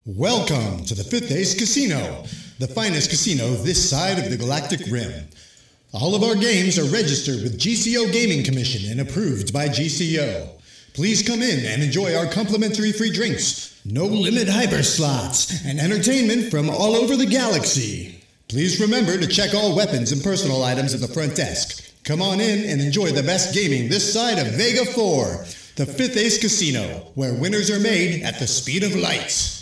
Welcome to the Fifth Ace Casino, the finest casino this side of the Galactic Rim. All of our games are registered with GCO Gaming Commission and approved by GCO. Please come in and enjoy our complimentary free drinks, no-limit hyper slots, and entertainment from all over the galaxy. Please remember to check all weapons and personal items at the front desk. Come on in and enjoy the best gaming this side of Vega 4, the Fifth Ace Casino, where winners are made at the speed of light.